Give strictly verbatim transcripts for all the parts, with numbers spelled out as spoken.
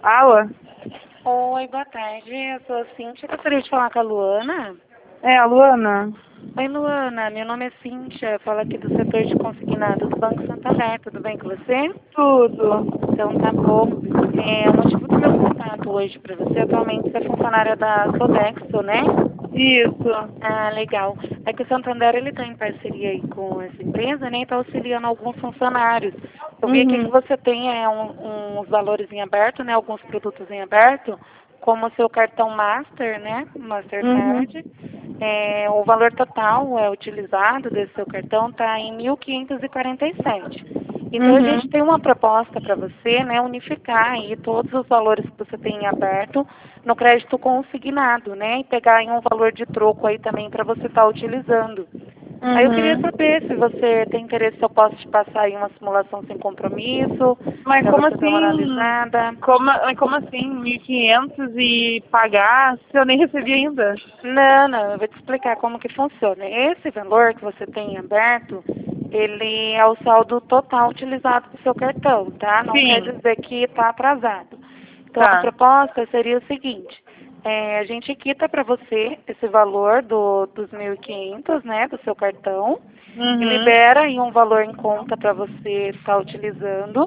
Alô? Oi, boa tarde. Eu sou a Cíntia. Gostaria de falar com a Luana. É, a Luana? Oi, Luana. Meu nome é Cíntia. Eu falo aqui do setor de consignado do Banco Santander. Tudo bem com você? Tudo. Então, tá bom. É, o motivo do meu contato hoje para você, atualmente, você é funcionária da Sodexo, né? Isso. Ah, legal. É que o Santander, ele está em parceria aí com essa empresa, né? Está auxiliando alguns funcionários. Eu vi aqui que Uhum. você tem é, um, uns valores em aberto, né? Alguns produtos em aberto, como o seu cartão Master, né? Uhum. Mastercard. É, o valor total é utilizado desse seu cartão está em mil quinhentos e quarenta e sete. Então a gente Uhum. tem uma proposta para você, né, unificar aí todos os valores que você tem em aberto no crédito consignado, né, e pegar aí um valor de troco aí também para você estar utilizando. Aí eu queria Uhum. saber se você tem interesse, se eu posso te passar aí uma simulação sem compromisso, Mas para como você dar uma assim? analisada. Como, mas como assim? mil e quinhentos e pagar se eu nem recebi ainda? Não, não, eu vou te explicar como que funciona. Esse valor que você tem em aberto, ele é o saldo total utilizado do seu cartão, tá? Não quer Sim. dizer que está atrasado. Então, a Tá. proposta seria o seguinte, é, a gente quita para você esse valor do, dos mil e quinhentos, né, do seu cartão, e Uhum. libera aí um valor em conta para você estar utilizando,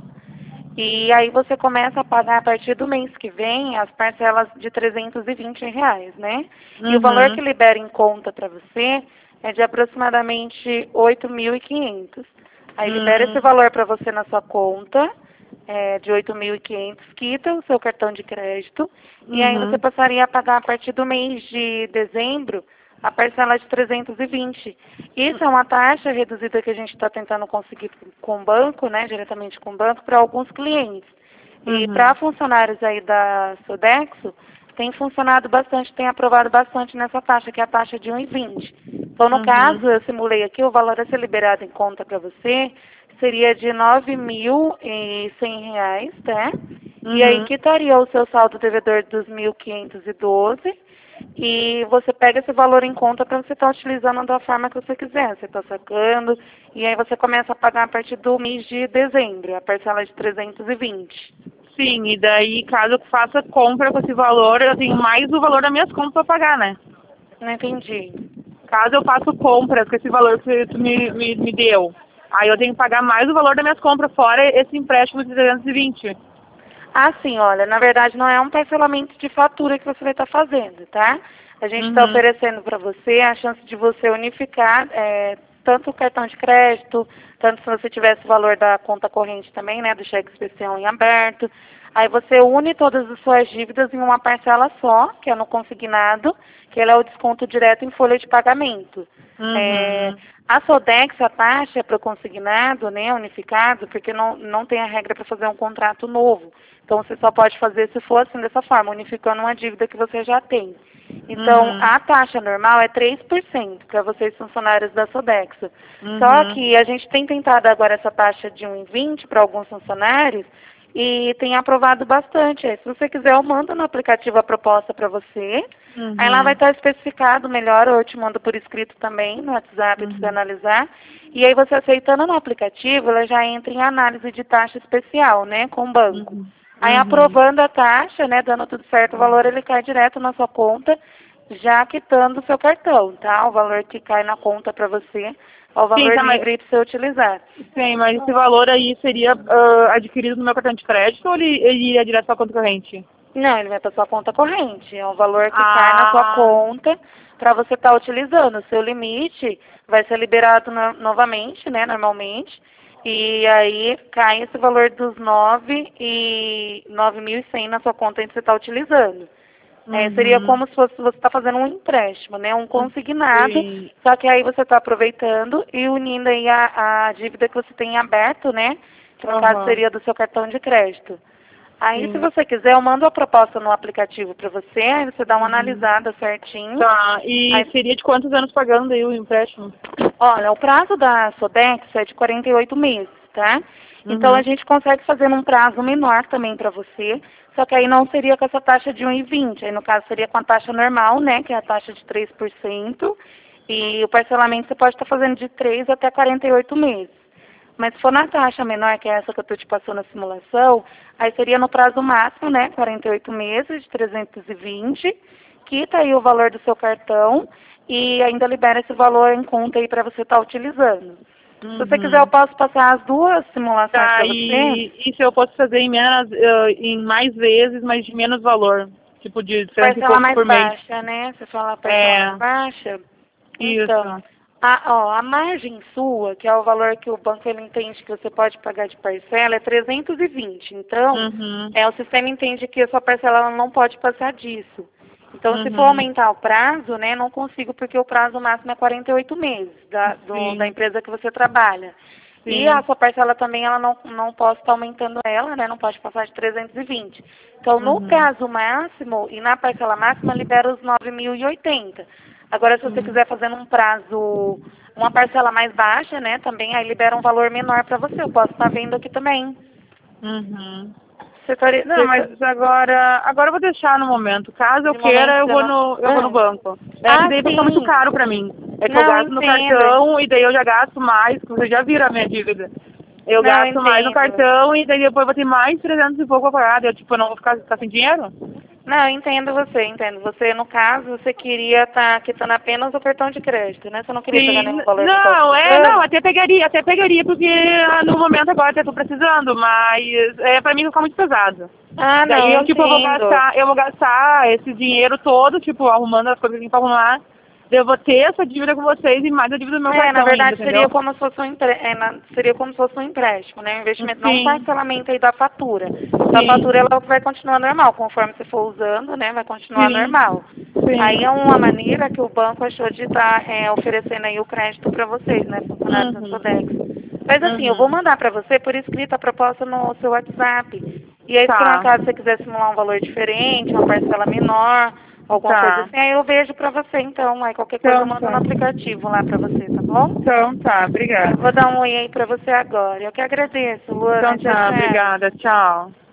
e aí você começa a pagar a partir do mês que vem as parcelas de trezentos e vinte reais, né? E o valor que Uhum. libera em conta para você é de aproximadamente oito mil e quinhentos. Aí libera esse Hum. valor para você na sua conta, é, de oito mil e quinhentos, quita o seu cartão de crédito, e aí você Uhum. passaria a pagar a partir do mês de dezembro a parcela de trezentos e vinte. Isso é uma taxa reduzida que a gente está tentando conseguir com o banco, né, diretamente com o banco, para alguns clientes. E para Uhum. funcionários aí da Sodexo, tem funcionado bastante, tem aprovado bastante nessa taxa, que é a taxa de um e vinte. Então, no Uhum. caso, eu simulei aqui, o valor a ser liberado em conta para você seria de nove mil e cem reais, tá? E aí Uhum. quitaria o seu saldo devedor dos mil quinhentos e doze e você pega esse valor em conta para você estar utilizando da forma que você quiser. Você está sacando e aí você começa a pagar a partir do mês de dezembro, a parcela de trezentos e vinte. Sim, e daí caso eu faça compra com esse valor, eu tenho mais o valor das minhas compras para pagar, né? Não entendi. Caso eu faça compras com esse valor que tu me, me, me deu, aí eu tenho que pagar mais o valor das minhas compras, fora esse empréstimo de trezentos e vinte. Ah, sim, olha, na verdade não é um parcelamento de fatura que você vai estar fazendo, tá? A gente está Uhum. oferecendo para você a chance de você unificar é, tanto o cartão de crédito, tanto se você tivesse o valor da conta corrente também, né, do cheque especial em aberto. Aí você une todas as suas dívidas em uma parcela só, que é no consignado, que ele é o desconto direto em folha de pagamento. É, Uhum. a Sodex, a taxa para o consignado, né, unificado, porque não, não tem a regra para fazer um contrato novo. Então, você só pode fazer se for assim, dessa forma, unificando uma dívida que você já tem. Então, Uhum. a taxa normal é três por cento para vocês funcionários da Sodexo. Só Uhum. que a gente tem tentado agora essa taxa de um e vinte para alguns funcionários e tem aprovado bastante. Aí, se você quiser, eu mando no aplicativo a proposta para você. Aí lá vai Uhum. estar especificado melhor, ou eu te mando por escrito também no WhatsApp para você Uhum. analisar. E aí você aceitando no aplicativo, ela já entra em análise de taxa especial, né, com o banco. Uhum. Aí Uhum. aprovando a taxa, né, dando tudo certo, o valor ele cai direto na sua conta, já quitando o seu cartão, tá? O valor que cai na conta para você é o Sim, valor tá, mas, livre para você utilizar. sim, mas esse valor aí seria ah, adquirido no meu cartão de crédito ou ele, ele iria direto para conta corrente? Não, ele vai para sua conta corrente. É um valor que cai na sua Ah, conta para você estar utilizando. O seu limite vai ser liberado no- novamente, né, normalmente. E aí cai esse valor dos nove e nove mil e cem na sua conta que você está utilizando. É, seria uhum. como se fosse, você está fazendo um empréstimo, né, um consignado, Sim. só que aí você está aproveitando e unindo aí a, a dívida que você tem aberto, né, que no caso Aham. seria do seu cartão de crédito. Aí, se Sim. você quiser, eu mando a proposta no aplicativo para você, aí você dá uma Uhum. analisada certinho. Tá, e Aí, seria de quantos anos pagando aí o empréstimo? olha, o prazo da Sodex é de quarenta e oito meses, tá? Então, a Uhum. gente consegue fazer num prazo menor também para você, só que aí não seria com essa taxa de um e vinte, aí no caso seria com a taxa normal, né, que é a taxa de três por cento, e o parcelamento você pode estar fazendo de três até quarenta e oito meses. Mas se for na taxa menor, que é essa que eu estou te passando na simulação, aí seria no prazo máximo, né, quarenta e oito meses, de trezentos e vinte, quita aí o valor do seu cartão e ainda libera esse valor em conta aí para você estar utilizando. Uhum. Se você quiser, eu posso passar as duas simulações Tá, para e, você. e se eu posso fazer em, menos, uh, em mais vezes, mas de menos valor? Tipo, de cento e Parcela poucos mais por mês. baixa, né? Você fala parcela É, mais baixa. Então, isso. a, ó, a margem sua, que é o valor que o banco ele entende que você pode pagar de parcela, é trezentos e vinte. Então, Uhum. é, o sistema entende que a sua parcela ela não pode passar disso. Então, se for Uhum. aumentar o prazo, né, não consigo, porque o prazo máximo é quarenta e oito meses da, do, da Sim, empresa que você trabalha. E a sim. sua parcela também, ela não, não posso estar aumentando ela, né, não pode passar de trezentos e vinte. Então, no Uhum. caso máximo e na parcela máxima, libera os nove mil e oitenta. Agora, se você Uhum. quiser fazer num prazo, uma parcela mais baixa, né, também aí libera um valor menor para você. Eu posso estar vendo aqui também. Uhum. Você estaria, Não, você, mas agora, agora eu vou deixar no momento. Caso eu de momento queira, eu você vou não... no, eu vou no Ah, banco. É que ah, daí vai ficar muito sim. caro pra mim. É que eu Não, gasto no entendo. cartão e daí eu já gasto mais, vocês já viram a minha dívida. Eu Não, gasto mais no entendo. cartão e daí depois eu vou ter mais trezentos e pouco pra pagar. Eu, tipo, eu não vou ficar, ficar sem dinheiro? Não, eu entendo você, entendo. Você, no caso, você queria estar quitando apenas o cartão de crédito, né? Você não queria pegar Sim, nenhum n- valor que fosse não, é, não, quitando? até pegaria, até pegaria, porque ah, no momento agora até tô precisando, mas é pra mim ficar muito pesado. Ah, Daí não, eu, tipo, eu vou entendo. gastar, eu vou gastar esse dinheiro todo, tipo, arrumando as coisas que tem pra arrumar. Eu vou ter essa dívida com vocês e mais a dívida do meu É, na cartão ainda, verdade seria entendeu? como se fosse um, empre... é, na- seria como se fosse um empréstimo, né? Um investimento, não um Sim, parcelamento aí da fatura. A sim, fatura ela vai continuar normal, conforme você for usando, né? Vai continuar sim, normal. Aí é sim. uma maneira que o banco achou de estar oferecendo aí o crédito para vocês, né? Funcionários da Uhum, Sodex. Mas assim, eu vou uhum. mandar para você por escrito a proposta no seu WhatsApp. E aí, se por um Tá, acaso você quiser simular um valor diferente, uma parcela menor, alguma coisa tá. assim, aí eu vejo para você então. Aí qualquer coisa eu Então mando tá. no aplicativo lá para você, tá bom? Então tá, Eu vou obrigada. dar um oi aí pra você agora. Eu que agradeço, Luana. Então Tchau, tá, tchau. obrigada, tchau.